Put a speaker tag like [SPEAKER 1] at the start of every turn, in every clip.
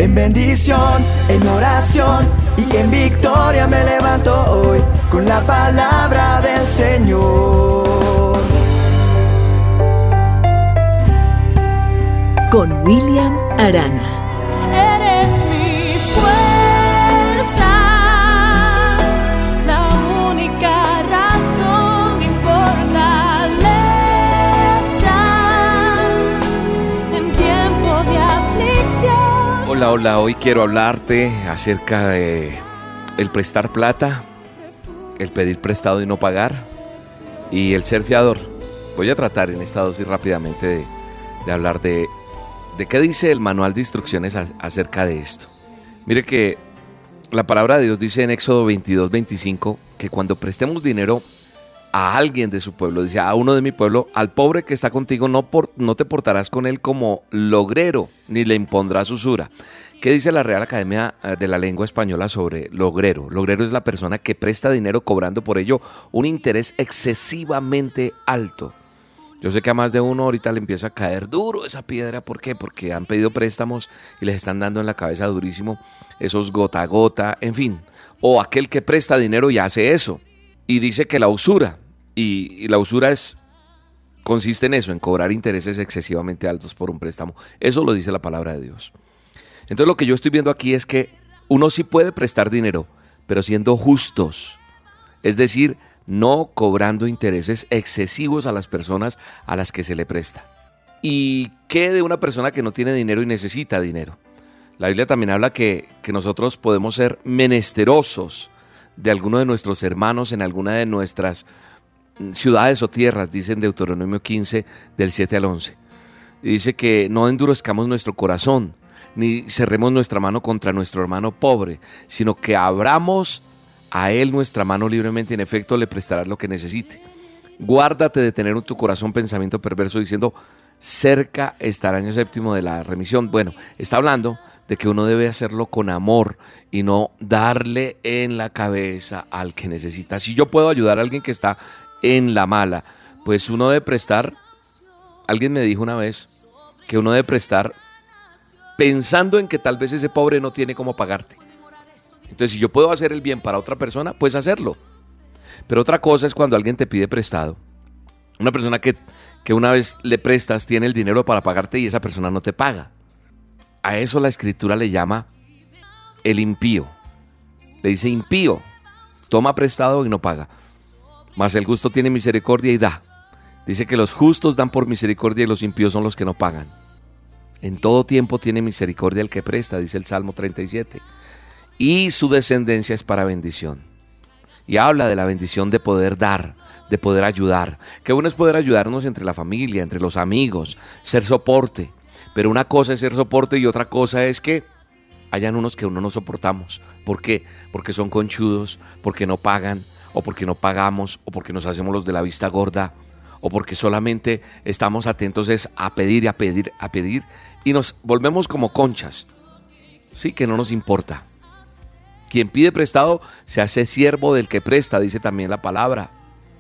[SPEAKER 1] En bendición, en oración y en victoria me levanto hoy con la palabra del Señor.
[SPEAKER 2] Con William Arana.
[SPEAKER 3] Eres mi fuerza, la única razón, mi fortaleza en tiempo de aflicción.
[SPEAKER 4] Hola, hoy quiero hablarte acerca de el prestar plata, el pedir prestado y no pagar, y el ser fiador. Voy a tratar en esta dosis rápidamente de hablar de qué dice el manual de instrucciones acerca de esto. Mire que la palabra de Dios dice en Éxodo 22:25 que cuando prestemos dinero a alguien de su pueblo, dice a uno de mi pueblo, al pobre que está contigo no te portarás con él como logrero, ni le impondrás usura. ¿Qué dice la Real Academia de la Lengua Española sobre logrero? Logrero es la persona que presta dinero cobrando por ello un interés excesivamente alto. Yo sé que a más de uno ahorita le empieza a caer duro esa piedra. ¿Por qué? Porque han pedido préstamos y les están dando en la cabeza durísimo esos gota a gota, en fin. O aquel que presta dinero y hace eso. Y dice que la usura, y la usura consiste en eso, en cobrar intereses excesivamente altos por un préstamo. Eso lo dice la palabra de Dios. Entonces lo que yo estoy viendo aquí es que uno sí puede prestar dinero, pero siendo justos. Es decir, no cobrando intereses excesivos a las personas a las que se le presta. ¿Y qué de una persona que no tiene dinero y necesita dinero? La Biblia también habla que nosotros podemos ser menesterosos de alguno de nuestros hermanos en alguna de nuestras ciudades o tierras, dice en Deuteronomio 15, del 7 al 11. Y dice que no endurezcamos nuestro corazón, ni cerremos nuestra mano contra nuestro hermano pobre, sino que abramos a él nuestra mano libremente, en efecto le prestarás lo que necesite. Guárdate de tener en tu corazón pensamiento perverso diciendo, cerca está el año séptimo de la remisión. Bueno, está hablando de que uno debe hacerlo con amor y no darle en la cabeza al que necesita. Si yo puedo ayudar a alguien que está en la mala, pues uno debe prestar. Alguien me dijo una vez que uno debe prestar pensando en que tal vez ese pobre no tiene cómo pagarte. Entonces, si yo puedo hacer el bien para otra persona, pues hacerlo. Pero otra cosa es cuando alguien te pide prestado. Una persona que una vez le prestas tiene el dinero para pagarte y esa persona no te paga. A eso la Escritura le llama el impío. Le dice impío, toma prestado y no paga. Mas el justo tiene misericordia y da. Dice que los justos dan por misericordia y los impíos son los que no pagan. En todo tiempo tiene misericordia el que presta, dice el Salmo 37. Y su descendencia es para bendición. Y habla de la bendición de poder dar, de poder ayudar. Qué bueno es poder ayudarnos entre la familia, entre los amigos, ser soporte. Pero una cosa es ser soporte y otra cosa es que hayan unos que uno no soportamos. ¿Por qué? Porque son conchudos, porque no pagan, o porque no pagamos, o porque nos hacemos los de la vista gorda, o porque solamente estamos atentos a pedir y a pedir, y nos volvemos como conchas. Sí, que no nos importa. Quien pide prestado se hace siervo del que presta, dice también la palabra.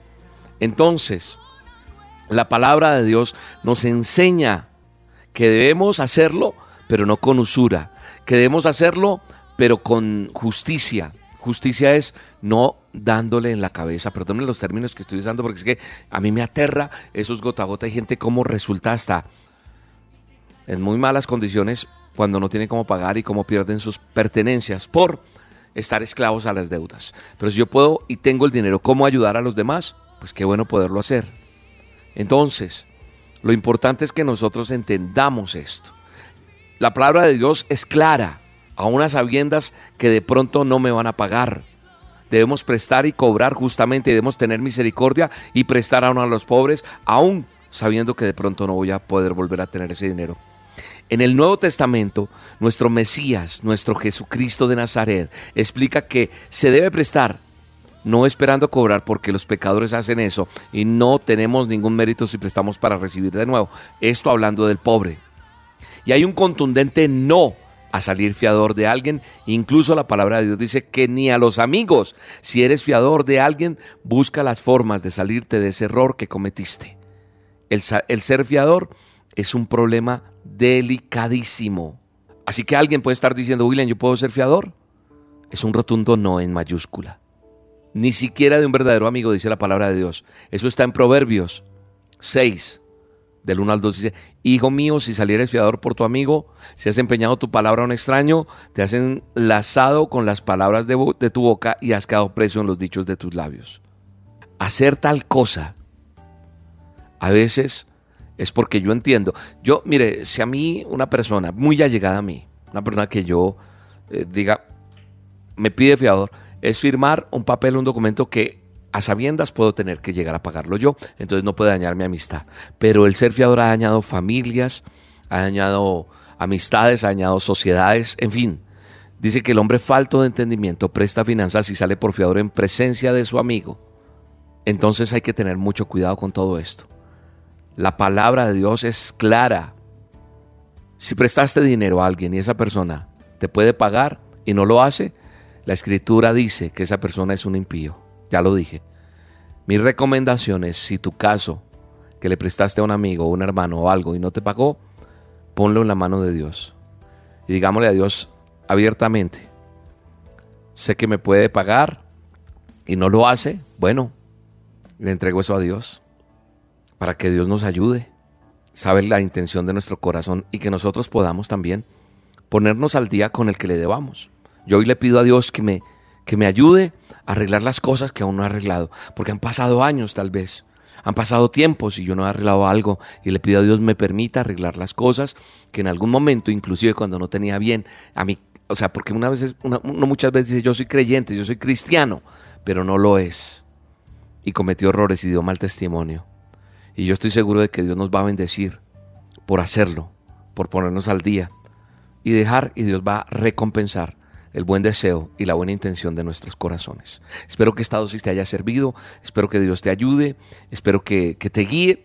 [SPEAKER 4] Entonces, la palabra de Dios nos enseña que debemos hacerlo, pero no con usura. Que debemos hacerlo, pero con justicia. Justicia es no dándole en la cabeza. Perdónenme los términos que estoy usando porque es que a mí me aterra esos gota a gota. Hay gente como resulta hasta en muy malas condiciones cuando no tienen cómo pagar y cómo pierden sus pertenencias por estar esclavos a las deudas. Pero si yo puedo y tengo el dinero, ¿cómo ayudar a los demás? Pues qué bueno poderlo hacer. Entonces, lo importante es que nosotros entendamos esto. La palabra de Dios es clara, aún a sabiendas que de pronto no me van a pagar. Debemos prestar y cobrar justamente, debemos tener misericordia y prestar a uno a los pobres, aún sabiendo que de pronto no voy a poder volver a tener ese dinero. En el Nuevo Testamento, nuestro Mesías, nuestro Jesucristo de Nazaret, explica que se debe prestar, no esperando cobrar, porque los pecadores hacen eso y no tenemos ningún mérito si prestamos para recibir de nuevo. Esto hablando del pobre. Y hay un contundente no a salir fiador de alguien. Incluso la palabra de Dios dice que ni a los amigos. Si eres fiador de alguien, busca las formas de salirte de ese error que cometiste. El ser fiador es un problema delicadísimo. Así que alguien puede estar diciendo, William, ¿yo puedo ser fiador? Es un rotundo no en mayúscula. Ni siquiera de un verdadero amigo, dice la palabra de Dios. Eso está en Proverbios 6, del 1 al 2. Dice, hijo mío, si salieres fiador por tu amigo, si has empeñado tu palabra a un extraño, te has enlazado con las palabras de tu boca y has quedado preso en los dichos de tus labios. Hacer tal cosa, a veces es porque yo entiendo. Mire, si a mí una persona muy allegada a mí, una persona que yo diga, me pide fiador, es firmar un papel, un documento que a sabiendas puedo tener que llegar a pagarlo yo, entonces no puede dañar mi amistad. Pero el ser fiador ha dañado familias, ha dañado amistades, ha dañado sociedades, en fin. Dice que el hombre falto de entendimiento presta finanzas y sale por fiador en presencia de su amigo. Entonces hay que tener mucho cuidado con todo esto. La palabra de Dios es clara. Si prestaste dinero a alguien y esa persona te puede pagar y no lo hace, la Escritura dice que esa persona es un impío. Ya lo dije. Mi recomendación es, si tu caso, que le prestaste a un amigo o un hermano o algo y no te pagó, ponlo en la mano de Dios. Y digámosle a Dios abiertamente, sé que me puede pagar y no lo hace, bueno, le entrego eso a Dios para que Dios nos ayude, sabe la intención de nuestro corazón y que nosotros podamos también ponernos al día con el que le debamos. Yo hoy le pido a Dios que me ayude a arreglar las cosas que aún no he arreglado, porque han pasado años tal vez, han pasado tiempos y yo no he arreglado algo, y le pido a Dios me permita arreglar las cosas que en algún momento, inclusive cuando no tenía bien, a mí, o sea, porque uno muchas veces dice yo soy creyente, yo soy cristiano, pero no lo es, y cometió errores y dio mal testimonio, y yo estoy seguro de que Dios nos va a bendecir por hacerlo, por ponernos al día, y Dios va a recompensar el buen deseo y la buena intención de nuestros corazones. Espero que esta dosis te haya servido, espero que Dios te ayude, espero que te guíe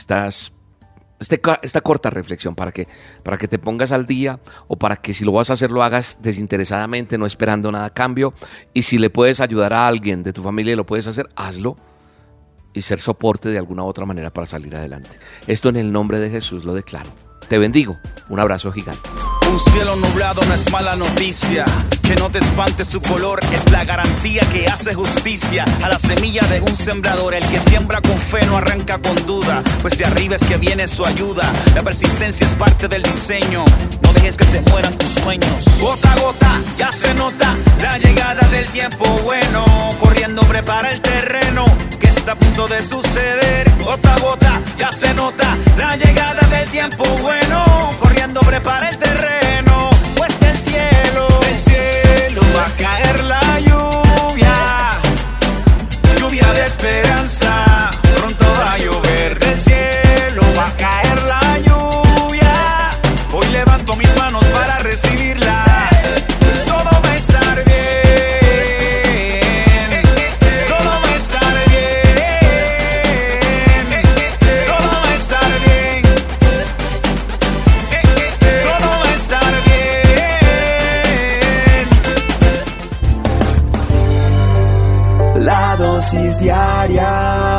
[SPEAKER 4] esta corta reflexión para que te pongas al día, o para que si lo vas a hacer lo hagas desinteresadamente, no esperando nada a cambio, y si le puedes ayudar a alguien de tu familia y lo puedes hacer, hazlo, y ser soporte de alguna u otra manera para salir adelante. Esto en el nombre de Jesús lo declaro. Te bendigo, un abrazo gigante.
[SPEAKER 5] Un cielo nublado no es mala noticia, que no te espante su color, es la garantía que hace justicia a la semilla de un sembrador. El que siembra con fe no arranca con duda, pues de arriba es que viene su ayuda. La persistencia es parte del diseño, no dejes que se mueran tus sueños. Gota a gota ya se nota la llegada del tiempo bueno, corriendo prepara el terreno que está a punto de suceder. Gota a gota ya se nota la llegada del tiempo bueno, corriendo prepara el terreno, pues del cielo va a caer la lluvia de esperanza, pronto va a llover. Del cielo va a caer la lluvia, hoy levanto mis manos para recibirla, pues todo va a estar bien.
[SPEAKER 1] Dosis diaria